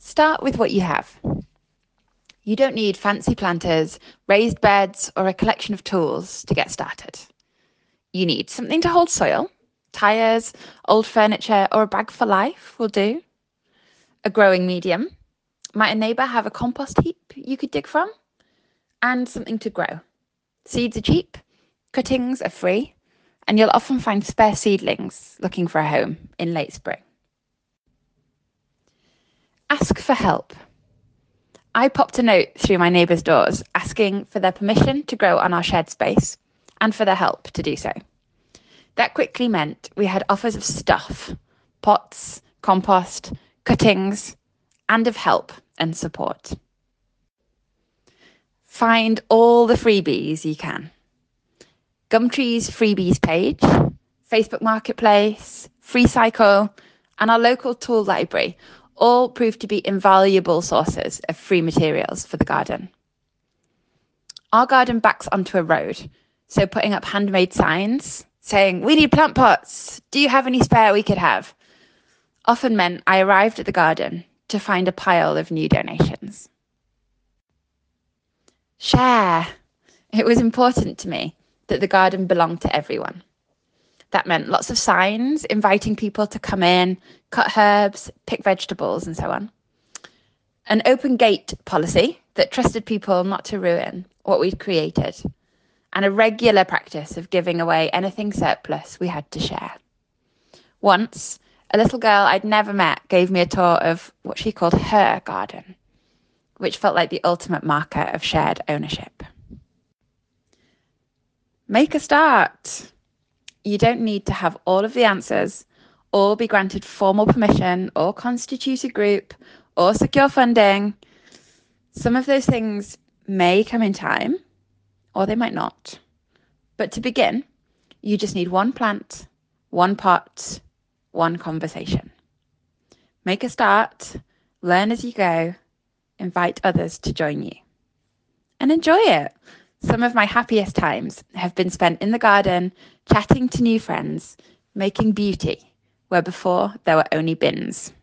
Start with what you have. You don't need fancy planters, raised beds, or a collection of tools to get started. You need something to hold soil. Tyres, old furniture, or a bag for life will do. A growing medium. Might a neighbour have a compost heap you could dig from? And something to grow. Seeds are cheap, cuttings are free, and you'll often find spare seedlings looking for a home in late spring. Ask for help. I popped a note through my neighbours' doors asking for their permission to grow on our shared space and for their help to do so. That quickly meant we had offers of stuff, pots, compost, cuttings, and of help and support. Find all the freebies you can. Gumtree's freebies page, Facebook Marketplace, FreeCycle, and our local tool library all proved to be invaluable sources of free materials for the garden. Our garden backs onto a road, so putting up handmade signs saying, "We need plant pots. Do you have any spare we could have?" often meant I arrived at the garden to find a pile of new donations. Share. It was important to me that the garden belonged to everyone. That meant lots of signs inviting people to come in, cut herbs, pick vegetables, and so on. An open gate policy that trusted people not to ruin what we'd created. And a regular practice of giving away anything surplus we had to share. Once, a little girl I'd never met gave me a tour of what she called her garden, which felt like the ultimate marker of shared ownership. Make a start. You don't need to have all of the answers, or be granted formal permission, or constitute a group, or secure funding. Some of those things may come in time, or they might not. But to begin, you just need one plant, one pot, one conversation. Make a start, learn as you go, invite others to join you. And enjoy it. Some of my happiest times have been spent in the garden, chatting to new friends, making beauty, where before there were only bins.